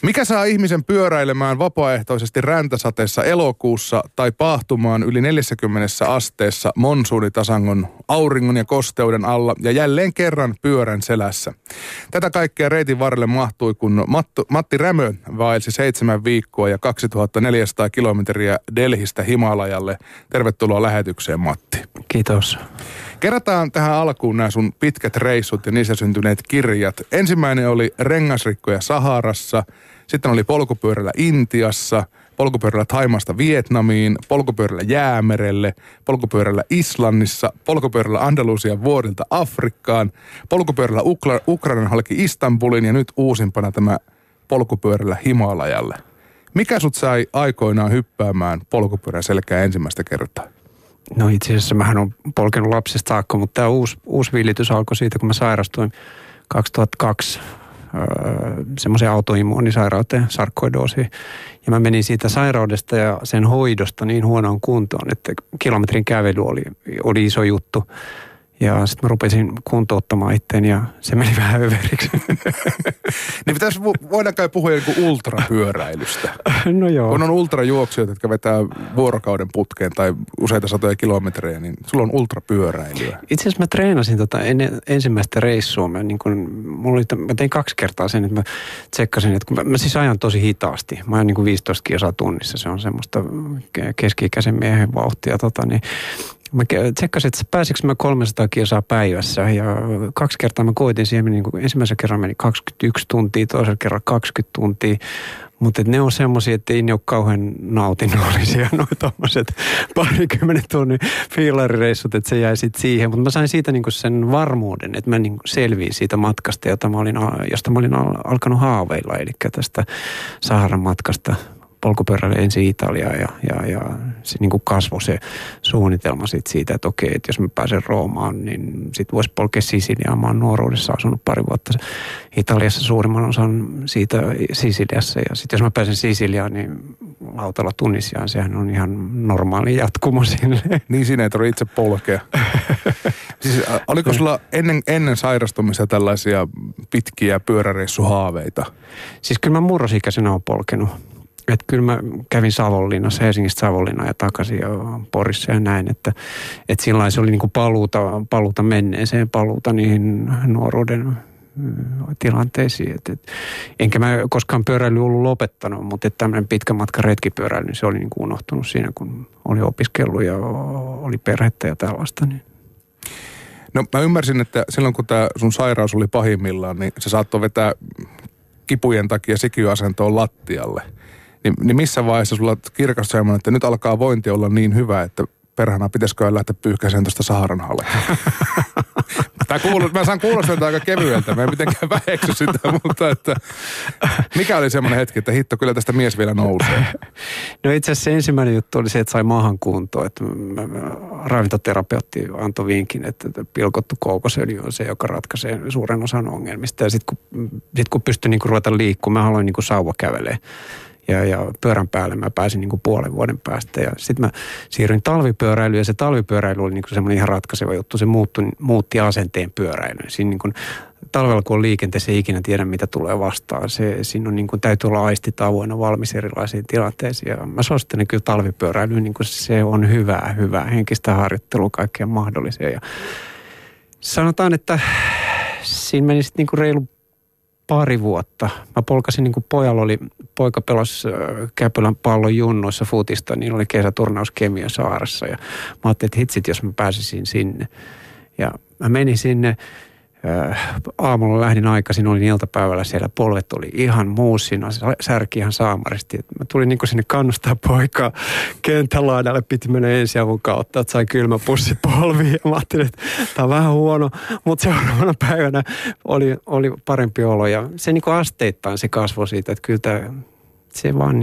Mikä saa ihmisen pyöräilemään vapaaehtoisesti räntäsateessa elokuussa tai paahtumaan yli 40 asteessa monsuunitasangon, auringon ja kosteuden alla ja jälleen kerran pyörän selässä? Tätä kaikkea reitin varrelle mahtui, kun Matti Rämö vaelsi 7 viikkoa ja 2400 kilometriä Delhistä Himalajalle. Tervetuloa lähetykseen, Matti. Kiitos. Kerrataan tähän alkuun nämä sun pitkät reissut ja niissä syntyneet kirjat. Ensimmäinen oli rengasrikkoja Saharassa, sitten oli polkupyörällä Intiassa, polkupyörällä Thaimasta Vietnamiin, polkupyörällä Jäämerelle, polkupyörällä Islannissa, polkupyörällä Andalusian vuorilta Afrikkaan, polkupyörällä Ukrainan halki Istanbulin ja nyt uusimpana tämä polkupyörällä Himalajalle. Mikä sut sai aikoinaan hyppäämään polkupyörän selkään ensimmäistä kertaa? No itse asiassa mähän olen polkenut lapsesta saakka, mutta tämä uusi villitys alkoi siitä, kun mä sairastuin 2002 semmoiseen autoimmuunisairauteen, sarkoidoosiin. Ja mä menin siitä sairaudesta ja sen hoidosta niin huonoon kuntoon, että kilometrin kävely oli iso juttu. Ja sitten mä rupesin kuntouttamaan itteen ja se meni vähän överiksi. Niin voidaan kai puhua joku ultrapyöräilystä. No joo. Kun on ultrajuoksijoita, jotka vetää vuorokauden putkeen tai useita satoja kilometrejä, niin sulla on ultrapyöräilyä. Itse asiassa mä treenasin ennen ensimmäistä reissua. Mä tein 2 kertaa sen, että mä tsekkasin, että kun mä siis ajan tosi hitaasti. Mä ajan 15 kilsaa tunnissa. Se on semmoista keski-ikäisen miehen vauhtia. Niin mä tsekkasin, että pääsikö mä 300 kilsaa päivässä ja 2 kertaa mä koitin siihen, ensimmäisen kerran meni 21 tuntia, toisella kerran 20 tuntia, mutta ne on semmoisia, että ei ne ole kauhean nautinnollisia, noin tommoset 20 tunnin fiilarireissut, että se jäi sitten siihen, mutta mä sain siitä sen varmuuden, että mä selviin siitä matkasta, josta mä olin alkanut haaveilla, eli tästä Saharan matkasta polkupyörälle ensin Italiaan ja se kasvoi se suunnitelma siitä, että okei, että jos mä pääsen Roomaan, niin sit voisi polkea Sisiliaan. Mä oon nuoruudessa asunut 2 vuotta Italiassa, suurimman osan siitä Sisiliassa. Ja sitten jos mä pääsen Sisiliaan, niin autolla Tunisiaan, sehän on ihan normaali jatkumo sinne. Niin siinä ei tarvitse itse polkea. Siis oliko sulla ennen sairastumista tällaisia pitkiä pyöräreissuhaaveita? Siis kyllä mä murrosikäisenä oon polkenut. Että kyllä mä kävin Savonlinnassa, Helsingistä Savonlinnaan ja takaisin ja Porissa ja näin, että sillä se oli paluuta menneeseen, paluuta niihin nuoruuden tilanteisiin. Enkä mä koskaan pyöräily ollut lopettanut, mutta tämmöinen pitkä matka retkipyöräily, niin se oli unohtunut siinä, kun oli opiskellut ja oli perhettä ja tällaista. Niin. No mä ymmärsin, että silloin kun tämä sun sairaus oli pahimmillaan, niin se saattoi vetää kipujen takia sikiöasentoon lattialle. Niin missä vaiheessa sulla kirkastui semmoinen, että nyt alkaa vointi olla niin hyvä, että perhana pitäisikö lähteä pyyhkäiseen tuosta Saharan halki? Mä saan kuulostaa aika kevyeltä, mä en mitenkään väheksy sitä, mutta että mikä oli semmoinen hetki, että hitto, kyllä tästä mies vielä nousee? No itse asiassa ensimmäinen juttu oli se, että sai maahan kuntoon, että ravintoterapeutti antoi vinkin, että pilkottu kookosöljy on se, joka ratkaisee suuren osan ongelmista. Ja sitten kun pystyi ruveta liikkumaan, mä haluin sauva kävelee. Ja pyörän päälle mä pääsin puolen vuoden päästä. Ja sitten mä siirryin talvipyöräilyyn ja se talvipyöräily oli semmoinen ihan ratkaiseva juttu. Se muutti asenteen pyöräilyyn. Siinä talvella kun on liikenteessä ei ikinä tiedä mitä tulee vastaan. Siinä on täytyy olla aistit avoinna valmis erilaisiin tilanteisiin. Ja mä suosittelen kyllä talvipyöräilyyn, se on hyvää henkistä harjoittelua, kaikkea mahdollisia. Ja sanotaan, että siinä meni sitten reilu 2 vuotta. Mä polkasin poika pelasi Käpylän pallon junnoissa futista, niin oli kesäturnaus Kemiönsaaressa ja mä ajattelin, että hitsit, jos mä pääsisin sinne. Ja mä menin sinne, aamulla lähdin aikaisin, olin iltapäivällä siellä, polvet oli ihan muussina, särki ihan saamaristi. Mä tulin sinne kannustaa poikaa kentälaidalle, piti mennä ensiavun kautta, että sai kylmä pussi polviin. Ja mä ajattelin, että tää on vähän huono, mutta seuraavana päivänä oli parempi olo. Ja se asteittain se kasvoi siitä, että kyllä se vaan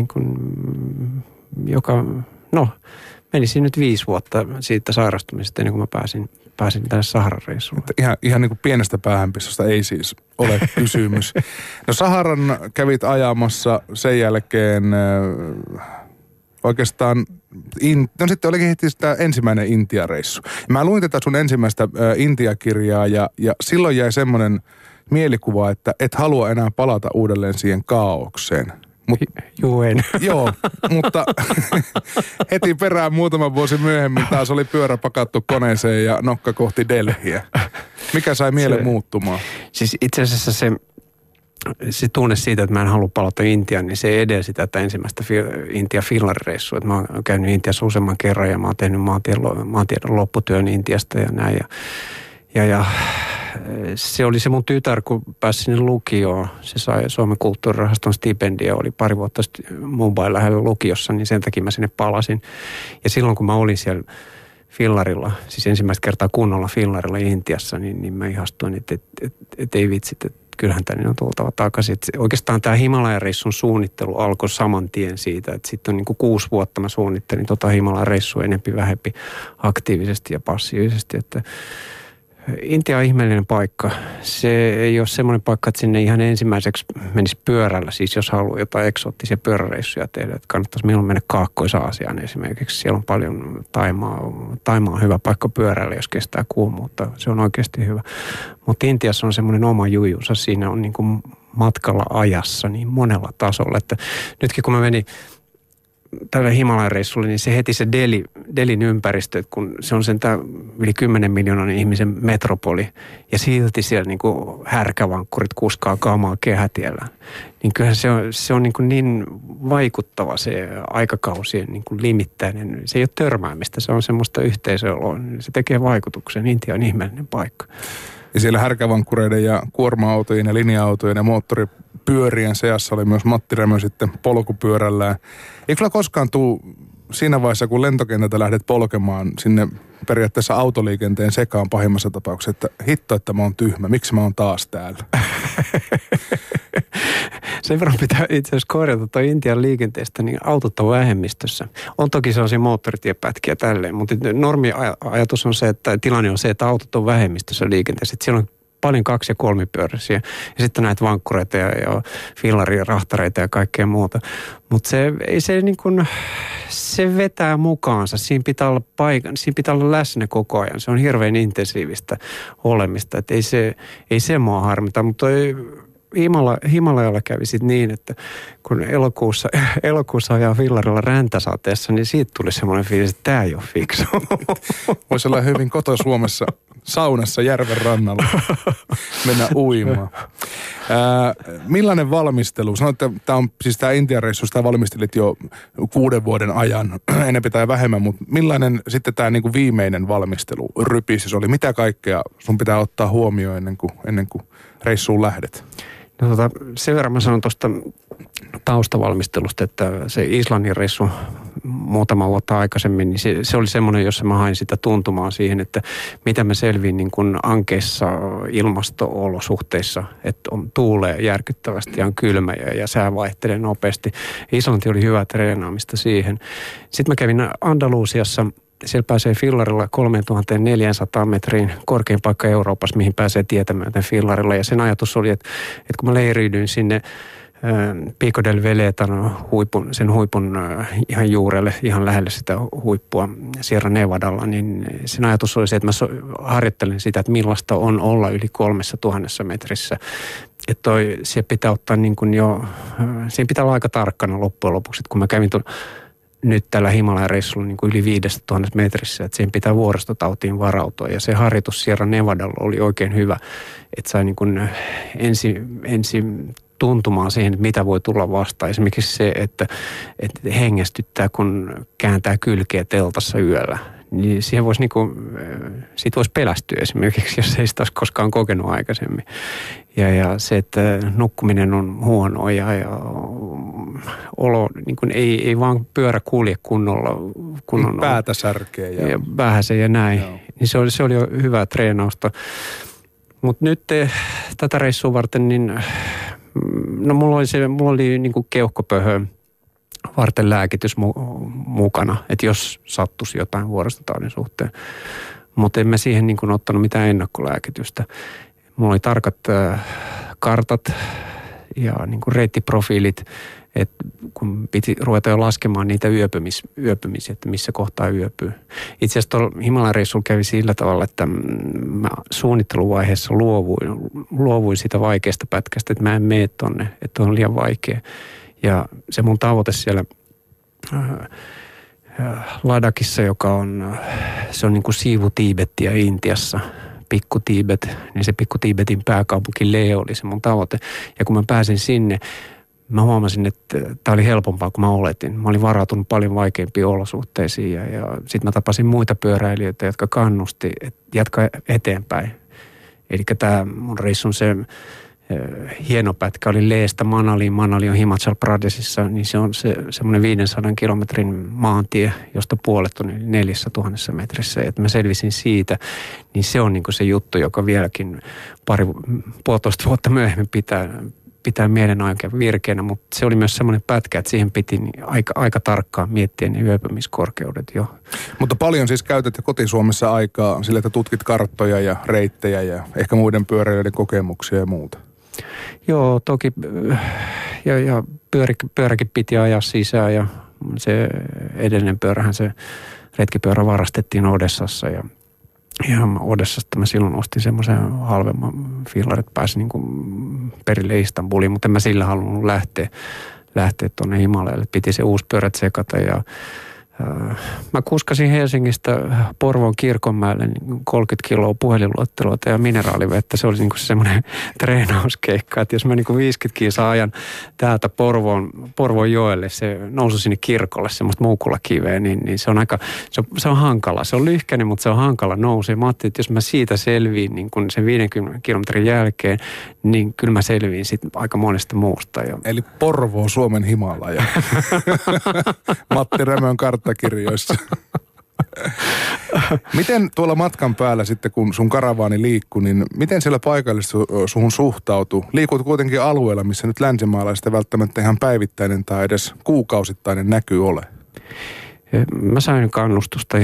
meni siinä nyt 5 vuotta siitä sairastumisesta ennen kuin mä pääsin tänne Saharan reissuun. Ihan pienestä päähänpistosta ei siis ole kysymys. No Saharan kävit ajamassa sen jälkeen oikeastaan, sitten olikin heti tämä ensimmäinen Intia-reissu. Mä luin tätä sun ensimmäistä Intia-kirjaa ja silloin jäi semmoinen mielikuva, että et halua enää palata uudelleen siihen kaaukseen. Juu, en. Joo, mutta heti perään muutama vuosi myöhemmin taas oli pyörä pakattu koneeseen ja nokka kohti Delhiä. Mikä sai mielen muuttumaan? Siis itse asiassa se tunne siitä, että mä en halua palata Intiaan, niin se edelsi tätä ensimmäistä Intia-fillarireissua. Mä oon käynyt Intiassa useamman kerran ja mä oon tehnyt maantiedon lopputyön Intiasta ja näin. Ja se oli se mun tytär, kun pääsi sinne lukioon. Se sai Suomen kulttuurirahaston stipendia, oli pari vuotta Mumbain lähellä lukiossa, niin sen takia mä sinne palasin. Ja silloin, kun mä olin siellä fillarilla, siis ensimmäistä kertaa kunnolla fillarilla Intiassa, niin mä ihastuin, että ei vitsit, että kyllähän tänne on tultava takaisin. Että oikeastaan tämä Himalaja-reissun suunnittelu alkoi saman tien siitä, että sitten on niin kuin 6 vuotta mä suunnittelin Himalaja-reissua enempi vähempi aktiivisesti ja passiivisesti, että Intia on ihmeellinen paikka. Se ei ole semmoinen paikka, että sinne ihan ensimmäiseksi menisi pyörällä. Siis jos haluaa jotain eksoottisia pyöräreissuja tehdä, että kannattaisi milloin mennä Kaakkois-Aasiaan esimerkiksi. Siellä on paljon Taimaa. Taimaa on hyvä paikka pyörällä, jos kestää kuumuutta. Se on oikeasti hyvä. Mutta Intiassa on semmoinen oma jujunsa. Siinä on niin kuin matkalla ajassa niin monella tasolla. Että nytkin kun mä menin tälle Himalaja-reissulle, niin se heti se Delin ympäristö, että kun se on sentään yli 10 miljoonan ihmisen metropoli ja silti siellä niin kuin härkävankkurit kuskaa kamaa kehätiellä, niin kyllähän se on niin vaikuttava se aikakausien niin kuin limittäinen. Se ei ole törmäämistä, se on semmoista yhteisöoloa, se tekee vaikutuksen. Intia on ihmeellinen paikka. Ja siellä härkävankkureiden ja kuorma-autojen ja linja-autojen ja moottoripyörien seassa oli myös Matti Rämö sitten polkupyörällään. Ei kyllä koskaan tule siinä vaiheessa, kun lentokentältä lähdet polkemaan sinne periaatteessa autoliikenteen sekaan pahimmassa tapauksessa, että hitto, että mä oon tyhmä, miksi mä oon taas täällä? Sen verran pitää itse asiassa korjata tuo Intian liikenteestä, niin autot on vähemmistössä. On toki sellaisia moottoritiepätkiä tälleen, mutta normi-ajatus on se, että tilanne on se, että autot on vähemmistössä liikenteessä. Että siellä on paljon 2- ja 3-pyöräisiä ja sitten näitä vankkureita ja fillaria, rahtareita ja kaikkea muuta. Mutta se vetää mukaansa. Siinä pitää olla läsnä koko ajan. Se on hirveän intensiivistä olemista. Että ei se mua harmita, mutta Himalajalla kävi sitten niin, että kun elokuussa ajaa fillarilla räntäsateessa, niin siitä tuli semmoinen fiilis, että tämä ei ole fiksu. Voisi olla hyvin Suomessa saunassa järven rannalla mennä uimaan. Millainen valmistelu? Sanoit, että tämä Intian reissu, sitä valmistelit jo 6 vuoden ajan, enemmän tai vähemmän, mutta millainen sitten tämä niinku viimeinen valmistelu rypisi oli? Mitä kaikkea sun pitää ottaa huomioon ennen kuin reissuun lähdet? No sen verran mä sanon tuosta taustavalmistelusta, että se Islannin reissu muutama vuotta aikaisemmin, niin se oli semmoinen, jossa mä hain sitä tuntumaa siihen, että mitä mä selviin niin kuin ankeissa ilmasto-olosuhteissa, että tuulee järkyttävästi ja on kylmä ja sää vaihtelee nopeasti. Islanti oli hyvää treenaamista siihen. Sitten mä kävin Andalusiassa. Siellä pääsee fillarilla 3400 metriin, korkein paikka Euroopassa, mihin pääsee tietämään fillarilla. Ja sen ajatus oli, että kun mä leiriydyin sinne Pico del Veletan huipun ihan juurelle, ihan lähelle sitä huippua Sierra Nevadalla, niin sen ajatus oli se, että mä harjoittelen sitä, että millaista on olla yli 3000 metrissä. Että se pitää ottaa niin kuin siinä pitää olla aika tarkkana loppujen lopuksi, että kun mä kävin nyt tällä Himalaja-reissulla niin kuin yli 5000 metrissä, että siihen pitää vuoristotautiin varautua. Ja se harjoitus Sierra Nevadalla oli oikein hyvä, että sai niin kuin ensin tuntumaan siihen, että mitä voi tulla vastaan. Esimerkiksi se, että hengästyttää, kun kääntää kylkeä teltassa yöllä. Niin siihen voisi siitä voisi pelästyä esimerkiksi, jos ei sitä olisi koskaan kokenut aikaisemmin. Ja se, että nukkuminen on huonoa ja olo, niin kuin ei vaan pyörä kulje kunnolla. Päätä särkeä. Ja vähäsen ja näin. Joo. Niin se oli jo hyvää treenausta. Mutta nyt tätä reissua varten, niin mulla oli niin kuin keuhkopöhö varten lääkitys mukana, että jos sattuisi jotain vuoristotaudin suhteen. Mutta en mä siihen niin kuin ottanut mitään ennakkolääkitystä. Mulla oli tarkat kartat ja niin kuin reittiprofiilit, että kun piti ruveta jo laskemaan niitä yöpymisiä, että missä kohtaa yöpyy. Itse asiassa tuolla Himalaja-reissulla kävi sillä tavalla, että mä suunnitteluvaiheessa luovuin siitä vaikeasta pätkästä, että mä en mene tonne, että on liian vaikea. Ja se mun tavoite siellä Ladakissa, se on niin kuin siivu Tiibettiä Intiassa, pikku Tiibet, niin se pikku Tiibetin pääkaupunki Leh oli se mun tavoite. Ja kun mä pääsin sinne, mä huomasin, että tämä oli helpompaa kuin mä oletin. Mä olin varautunut paljon vaikeampiin olosuhteisiin ja sitten mä tapasin muita pyöräilijöitä, jotka kannusti, että jatka eteenpäin. Eli tämä mun reissun se hieno pätkä oli Lehstä Manaliin. Manali on Himachal Pradeshissa, niin se on semmoinen 500 kilometrin maantie, josta puolet on 4000 metrissä. Että mä selvisin siitä, niin se on niin kuin se juttu, joka vieläkin puolitoista vuotta myöhemmin pitää mielen oikein virkeänä, mutta se oli myös semmoinen pätkä, että siihen piti aika tarkkaan miettiä ne yöpymiskorkeudet jo. Mutta paljon siis käytät koti-Suomessa aikaa sille, että tutkit karttoja ja reittejä ja ehkä muiden pyöräilijöiden kokemuksia ja muuta. Joo, toki ja pyöräkin piti ajaa sisään ja se edellinen pyörähän, se retkipyörä varastettiin Odessassa ja Odessasta mä silloin ostin semmoisen halvemman fillarin, että pääsin niin kuin perille Istanbuliin, mutta en mä sillä halunnut lähteä tuonne Himalajalle. Piti se uusi pyörä tsekata ja mä kuskasin Helsingistä Porvoon Kirkonmäelle 30 kiloa puhelinluetteloita ja mineraalivettä. Se oli niin kuin semmoinen treenauskeikka, että jos mä niin kuin 50 kilsaa ajan täältä Porvoon joelle, se nousu sinne kirkolle, semmoista muukulakiveä, niin se on se on hankala. Se on lyhkäinen, mutta se on hankala nousu. Ja mä ajattelin, että jos mä siitä selviin niin kuin sen 50 kilometrin jälkeen, niin kyllä mä selviin sitten aika monesta muusta. Eli Porvoo Suomen Himalaja. Matti Rämön karttakirjoissa. Miten tuolla matkan päällä sitten, kun sun karavaani liikkui, niin miten siellä paikallisesti suhun suhtautuu? Liikut kuitenkin alueella, missä nyt länsimaalaisista välttämättä ihan päivittäinen tai edes kuukausittainen näky ole. Mä sain kannustusta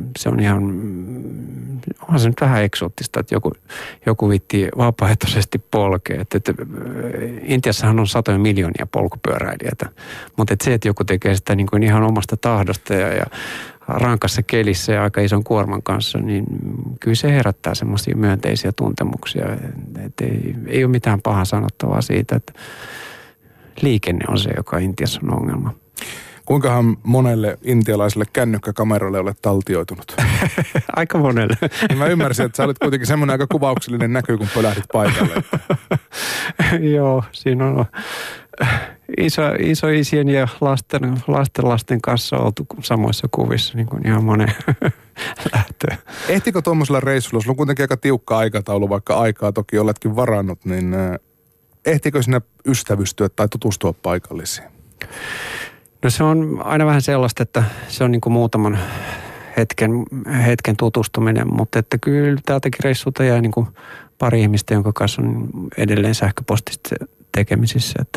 onhan se nyt vähän eksoottista, että joku viitti vapaaehtoisesti polkea. Että Intiassahan on 100 miljoonia polkupyöräilijöitä, mutta se, että joku tekee sitä niin kuin ihan omasta tahdosta ja rankassa kelissä ja aika ison kuorman kanssa, niin kyllä se herättää semmoisia myönteisiä tuntemuksia. Että ei ole mitään pahaa sanottavaa siitä, että liikenne on se, joka Intiassa on ongelma. Kuinkahan monelle intialaiselle kännykkäkameroille olet taltioitunut? Aika monelle. Niin mä ymmärsin, että sä olit kuitenkin semmoinen aika kuvauksellinen näky, kun pölähdit paikalle. Joo, siinä on isoisien ja lasten kanssa oltu samoissa kuvissa niin kuin ihan monen lähtöön. Ehtikö tuommoisella reissulla, sulla on kuitenkin aika tiukka aikataulu, vaikka aikaa toki oletkin varannut, niin ehtikö sinä ystävystyä tai tutustua paikallisiin? No se on aina vähän sellaista, että se on niin kuin muutaman hetken tutustuminen, mutta että kyllä täältäkin reissulta jää niin kuin pari ihmistä, jonka kanssa on edelleen sähköpostista tekemisissä, että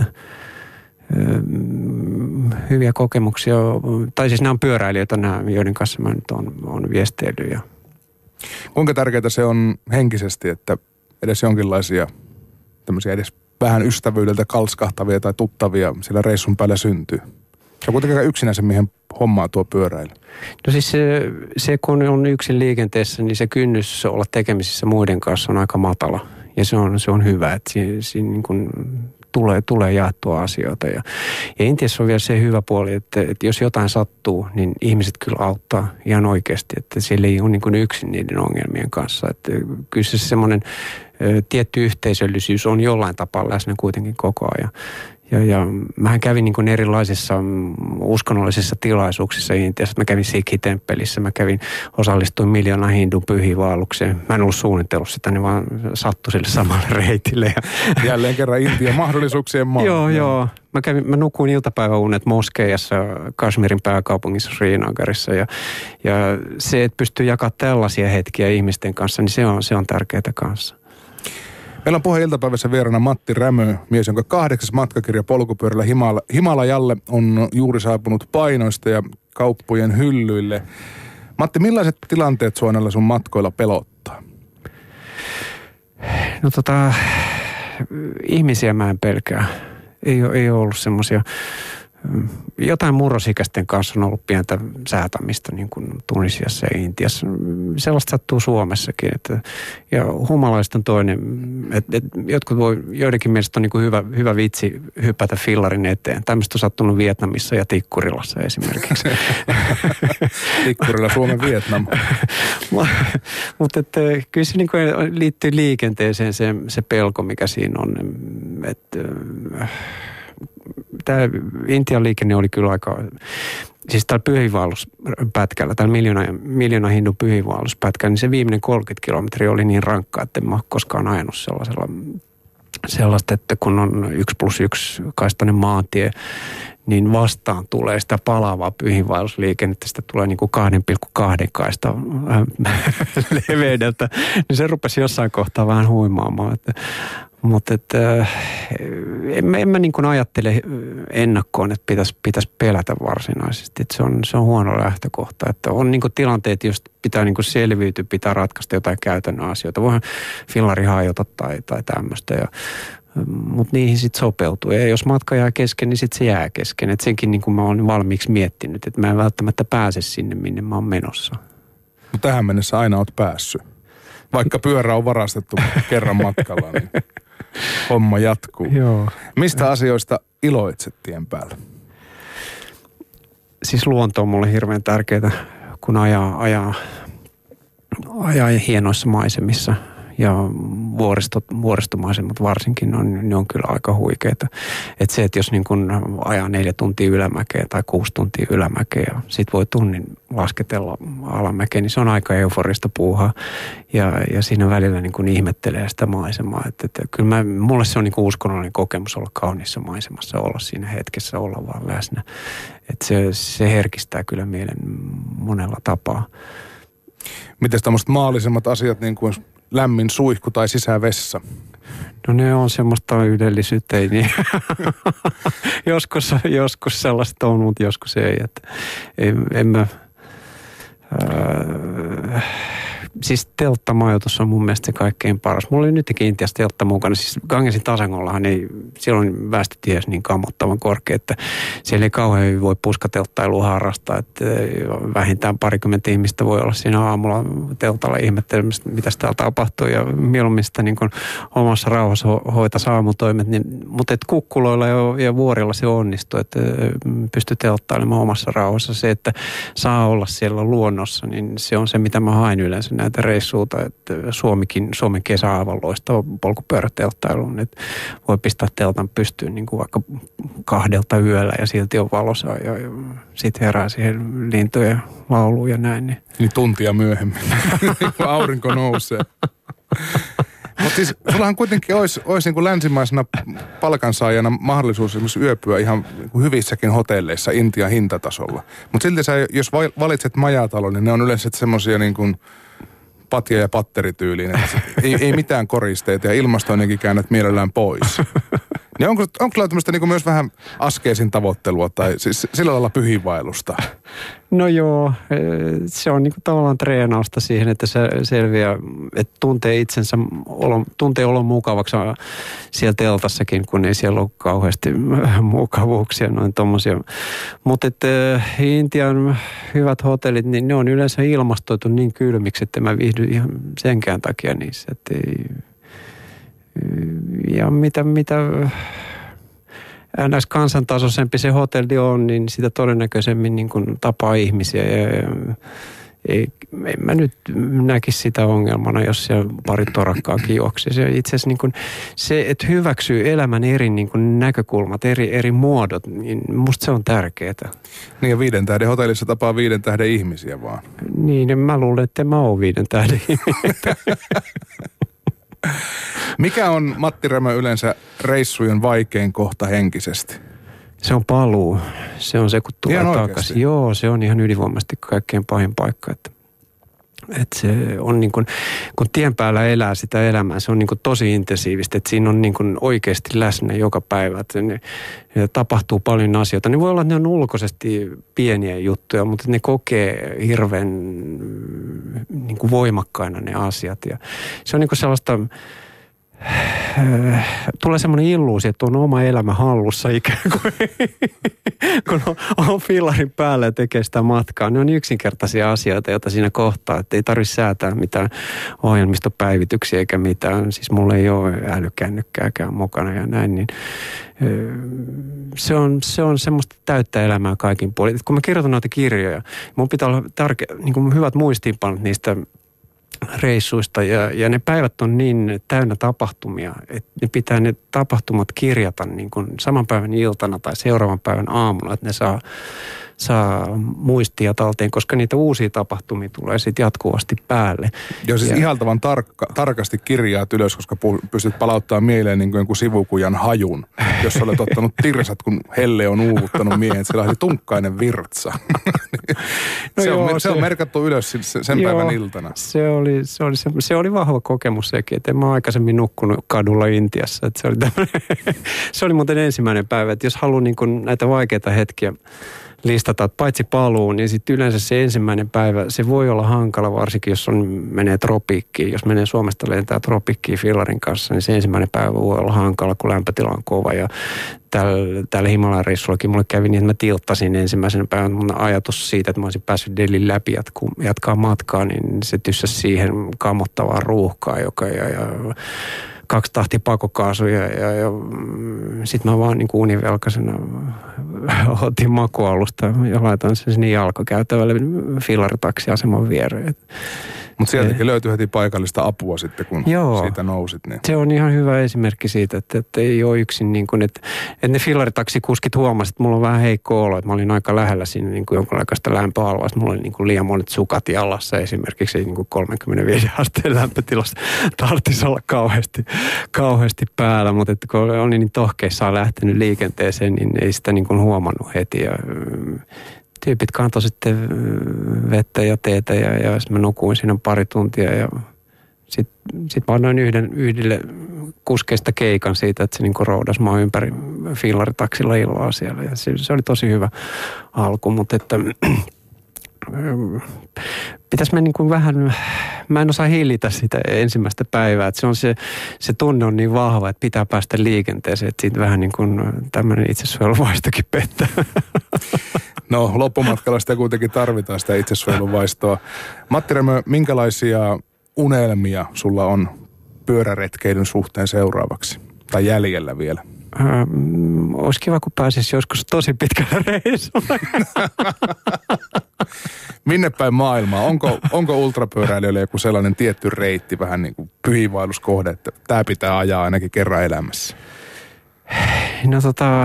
hyviä kokemuksia, tai siis nämä on pyöräilijöitä, joiden kanssa mä nyt on viesteillyt. Kuinka tärkeää se on henkisesti, että edes jonkinlaisia tämmöisiä edes vähän ystävyydeltä kalskahtavia tai tuttavia siellä reissun päällä syntyy? Se on kuitenkin yksinäisen miehen hommaa tuo pyöräily. No siis se kun on yksin liikenteessä, niin se kynnys olla tekemisissä muiden kanssa on aika matala. Ja se on hyvä, että siinä niin kuin tulee jaettua asioita. Ja Intiassa on vielä se hyvä puoli, että jos jotain sattuu, niin ihmiset kyllä auttaa ihan oikeasti. Että siellä ei ole niin kuin yksin niiden ongelmien kanssa. Että kyllä se semmoinen tietty yhteisöllisyys on jollain tapaa läsnä kuitenkin koko ajan. Ja mähän kävin niin kuin erilaisissa uskonnollisissa tilaisuuksissa Intiassa. Mä kävin Sikhi-temppelissä, osallistuin 1 000 000 hindun pyhiinvaellukseen. Mä en ollut suunnitellut sitä, ne vaan sattui sille samalle reitille. Jälleen kerran Intian mahdollisuuksien maa. Joo. Mä nukuin iltapäiväunet moskeijassa Kashmirin pääkaupungissa Srinagarissa. Ja se, että pystyy jakamaan tällaisia hetkiä ihmisten kanssa, niin se on tärkeää kanssa. Meillä on Puheen iltapäivässä vieraana Matti Rämö, mies, jonka 8. matkakirja polkupyörällä Himalajalle on juuri saapunut painoista ja kauppojen hyllyille. Matti, millaiset tilanteet sua näillä sun matkoilla pelottaa? No ihmisiä mä en pelkää. Ei ole ollut semmoisia. Jotain murrosikäisten kanssa on ollut pientä säätämistä niin kuin Tunisiassa ja Intiassa. Sellaista sattuu Suomessakin. Ja humalaiset on toinen. Joidenkin mielestä on niin kuin hyvä vitsi hypätä fillarin eteen. Tämmöistä on sattunut Vietnamissa ja Tikkurilassa esimerkiksi. Tikkurilla Suomen Vietnam. Mutta kyllä se niin kuin liittyy liikenteeseen se pelko, mikä siinä on. Tämä Intian liikenne oli kyllä aika, siis tällä pyhiinvaelluspätkällä, tällä miljoona hindun pyhiinvaelluspätkällä, niin se viimeinen 30 kilometriä oli niin rankkaa, että en mä ole koskaan ajanut sellaista, että kun on 1+1 kaistainen maantie, niin vastaan tulee sitä palaavaa pyhiinvaellusliikennettä, sitä tulee niin kuin 2,2 kaista leveydeltä, niin se rupesi jossain kohtaa vähän huimaamaan, mutta en mä niin kuin ajattele ennakkoon, että pitäisi pelätä varsinaisesti. Että se on huono lähtökohta. Että on niin kuin tilanteet, jos pitää niin kuin selviytyä, pitää ratkaista jotain käytännön asioita. Voihan fillari hajota tai tämmöistä. Mutta niihin sitten sopeutuu. Ja jos matka jää kesken, niin sitten se jää kesken. Et senkin niin kuin mä oon valmiiksi miettinyt, että mä en välttämättä pääse sinne, minne mä oon menossa. Mutta tähän mennessä aina oot päässyt. Vaikka pyörä on varastettu kerran matkalla, niin homma jatkuu. Joo. Mistä asioista iloitset tien päällä? Siis luonto on mulle hirveän tärkeää, kun ajaa hienoissa maisemissa. Ja vuoristomaisemat varsinkin, ne on kyllä aika huikeita. Että se, että jos niin kun ajaa 4 tuntia ylämäkeä tai 6 tuntia ylämäkeä ja sit voi tunnin lasketella alamäkeä, niin se on aika euforista puuhaa. Ja siinä välillä niin kun ihmettelee sitä maisemaa. Että kyllä mulle se on niin kun uskonnollinen kokemus olla kauniissa maisemassa, olla siinä hetkessä, olla vaan läsnä. Että se herkistää kyllä mielen monella tapaa. Miten tämmöiset maallisemmat asiat, niin kuin lämmin suihku tai sisävessa? No ne on semmoista yhdellisyyttä, ei niin. joskus sellaista on, mutta joskus ei. Että en mä... Siis telttamajoitus on mun mielestä se kaikkein paras. Mulla oli nytkin Intiassa teltta mukana. Siis Gangesin tasangollahan siellä on väestötiheys niin kammottavan korkea, että siellä ei kauhean hyvin voi puskatelttailua harrastaa. Että vähintään 20 ihmistä voi olla siinä aamulla teltalla ihmettelemässä, mitä täällä tapahtuu. Ja mieluummin sitä niin kuin omassa rauhassa hoitaisi aamutoimet. Mutta kukkuloilla ja vuorilla se onnistuu, että pystyy telttailemaan omassa rauhassa. Se, että saa olla siellä luonnossa, niin se on se, mitä mä hain yleensä näitä reissuuta, että Suomen kesä on aivan loistava polkupyörätelttailuun, että voi pistää teltan pystyyn niin kuin vaikka 2 yöllä ja silti on valossa ja sitten herää siihen lintujen lauluun ja näin. Niin tuntia myöhemmin, kun aurinko nousee. Mutta siis sullahan kuitenkin olisi niin kuin länsimaisena palkansaajana mahdollisuus esimerkiksi yöpyä ihan hyvissäkin hotelleissa Intian hintatasolla. Mutta silti jos valitset majatalon, niin ne on yleensä semmoisia niin kuin patja- ja patterityyliin. Ei mitään koristeita ja ilmastoinninkin käännät mielellään pois. Niin onko kyllä tämmöistä niin kuin myös vähän askeesin tavoittelua tai siis sillä lailla pyhiinvaellusta? No joo, se on niin kuin tavallaan treenausta siihen, että se selviää, että tuntee olon mukavaksi siellä teltassakin, kun ei siellä ole kauheasti mukavuuksia, noin tommosia. Mutta Intian hyvät hotellit, niin ne on yleensä ilmastoitu niin kylmiksi, että mä viihdy ihan senkään takia niissä, että ja mitä näissä kansantasoisempi se hotelli on, niin sitä todennäköisemmin niin kuin tapaa ihmisiä. En mä nyt näkisi sitä ongelmana, jos siellä pari torakkaakin juoksisi. Itse asiassa niin kuin se, että hyväksyy elämän eri niin kuin näkökulmat, eri muodot, niin musta se on tärkeää. Niin ja 5 tähden hotellissa tapaa 5 tähden ihmisiä vaan. Niin, mä luulen, että en mä ole 5 tähden ihmisiä. Mikä on Matti Rämö yleensä reissujen vaikein kohta henkisesti? Se on paluu. Se on se, kun tulee takaisin. Joo, se on ihan ylivoimaisesti kaikkein pahin paikka. Että se on niin kuin, kun tien päällä elää sitä elämää, se on niin kuin tosi intensiivistä. Että siinä on niin kuin oikeasti läsnä joka päivä. Että ne tapahtuu paljon asioita. Niin voi olla, että ne on ulkoisesti pieniä juttuja, mutta ne kokee hirveän niin kuin voimakkaina ne asiat. Ja se on niin kuin sellaista tulee semmoinen illuusio, että on oma elämä hallussa ikään kuin, kun on fillarin päällä ja tekee sitä matkaa. Ne on yksinkertaisia asioita, joita siinä kohtaa, että ei tarvitse säätää mitään ohjelmistopäivityksiä eikä mitään. Siis mulla ei ole älykännykkääkään mukana ja näin, niin se on semmoista täyttä elämää kaikin puolin. Kun mä kirjoitan noita kirjoja, mun pitää olla niin kuin hyvät muistiinpanot niistä reissuista ja ne päivät on niin täynnä tapahtumia, että ne pitää ne tapahtumat kirjata niin kuin saman päivän iltana tai seuraavan päivän aamulla, että ne saa muistia talteen, koska niitä uusia tapahtumia tulee sitten jatkuvasti päälle. Joo, siis ihaltavan tarkasti kirjaat ylös, koska pystyt palauttamaan mieleen niin kuin jonkun sivukujan hajun, jos olet ottanut tirsat, kun helle on uuvuttanut miehen, että siellä oli tunkkainen virtsa. Se on merkattu ylös sen päivän iltana. Se oli vahva kokemus sekin, että en mä aikaisemmin nukkunut kadulla Intiassa. Että se oli muuten ensimmäinen päivä, että jos haluaa niin kuin näitä vaikeita hetkiä listata, paitsi paluun, niin sitten yleensä se ensimmäinen päivä, se voi olla hankala, varsinkin jos menee tropiikkiin. Jos menee Suomesta lentää tropiikkiin fillarin kanssa, niin se ensimmäinen päivä voi olla hankala, kun lämpötila on kova. Ja tällä Himalajan reissullakin mulle kävi niin, että mä tilttasin ensimmäisenä päivänä. Mun ajatus siitä, että mä olisin päässyt Delhin läpi jatkaa matkaa, niin se tyssäsi siihen kammottavaan ruuhkaan, ja 2 tahtia pakokaasuja ja sitten mä vaan niin kuin univelkaisena otin makualusta ja laitan sen sinne jalkakäytävälle fillaritaksiaseman viereen. Mutta sieltäkin löytyi heti paikallista apua sitten, kun siitä nousit. Niin. Se on ihan hyvä esimerkki siitä, että ei ole yksin niin kuin, että ne fillaritaksikuskit huomasivat, että mulla on vähän heikko olo, että mä olin aika lähellä siinä niin kuin jonkinlaista lämpöalvaa. Mulla oli niin kuin liian monet sukat jalassa esimerkiksi niin kuin 35 asteen lämpötilassa tarvitsisi olla kauheasti päällä, mutta että kun oli niin tohkeissaan lähtenyt liikenteeseen, niin ei sitä niin kuin huomannut heti ja tyypit kantoi sitten vettä ja teetä ja mä nukuin siinä pari tuntia ja sit mä annoin yhdelle kuskeista keikan siitä, että se niinku roudasi mä ympäri fillaritaksilla illaa siellä ja se oli tosi hyvä alku, mutta että pitäisi mä niin kuin vähän, mä en osaa hillitä sitä ensimmäistä päivää, että se tunne on niin vahva, että pitää päästä liikenteeseen, että siitä vähän niin kuin tämmöinen itsesuojeluvaistokin pettää. No loppumatkalla sitä kuitenkin tarvitaan sitä itsesuojeluvaistoa. Matti Rämö, minkälaisia unelmia sulla on pyöräretkeilyn suhteen seuraavaksi tai jäljellä vielä? Olisi kiva, kun pääsisi joskus tosi pitkällä reissulla. Minne päin maailmaa? Onko ultrapyöräilijöille joku sellainen tietty reitti, vähän niin kuin pyhiinvaelluskohde, että tämä pitää ajaa ainakin kerran elämässä? No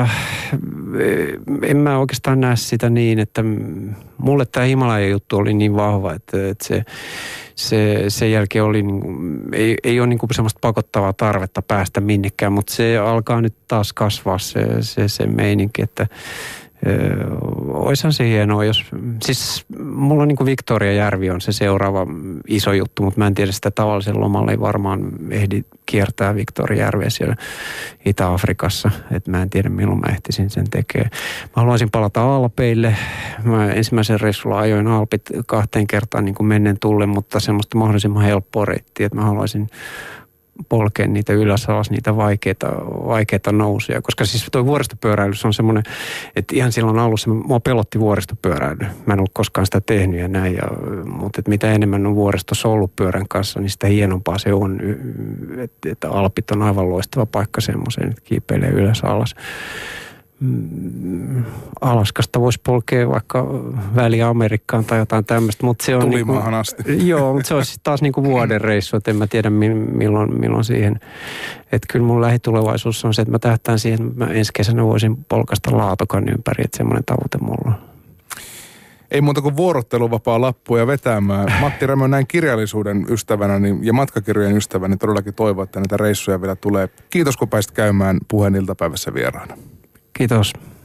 en mä oikeastaan näe sitä niin, että mulle tämä Himalajan juttu oli niin vahva, että sen jälkeen oli ei ole semmoista pakottavaa tarvetta päästä minnekään, mutta se alkaa nyt taas kasvaa se meininki, että oishan se hienoa, siis mulla on Victoriajärvi on se seuraava iso juttu, mutta mä en tiedä sitä tavallisen lomalla ei varmaan ehdi kiertää Victoriajärveä siellä Itä-Afrikassa, että mä en tiedä milloin mä ehtisin sen tekemään. Mä haluaisin palata Alpeille, mä ensimmäisen reissulla ajoin Alpit 2 kertaan niin kuin mennen tullen, mutta semmoista mahdollisimman helppoa reittiä, että mä haluaisin polkea niitä ylös alas, niitä vaikeita nousuja. Koska siis tuo vuoristopyöräily on semmoinen, että ihan silloin alussa mua pelotti vuoristopyöräily. Mä en ollut koskaan sitä tehnyt ja näin. Mutta että mitä enemmän on vuoristossa ollut pyörän kanssa, niin sitä hienompaa se on. Että Alpit on aivan loistava paikka semmoiseen, että kiipeilee ylös alas. Alaskasta voisi polkea vaikka Väli-Amerikkaan tai jotain tämmöistä, mutta se on Tulimaahan asti. Joo, mutta se olisi taas niin kuin vuoden reissu, että en mä tiedä milloin siihen. Että kyllä mun lähitulevaisuus on se, että mä tähtään siihen, että mä ensi kesänä voisin polkasta Laatokan ympäri, että semmoinen tavoite mulla on. Ei muuta kuin vuorotteluvapaa lappuja vetämään. Matti Rämö, näin kirjallisuuden ystävänä ja matkakirjojen ystävänä, todellakin toivon, että näitä reissuja vielä tulee. Kiitos, kun pääsit käymään Puheen iltapäivässä vieraana. Kiitos.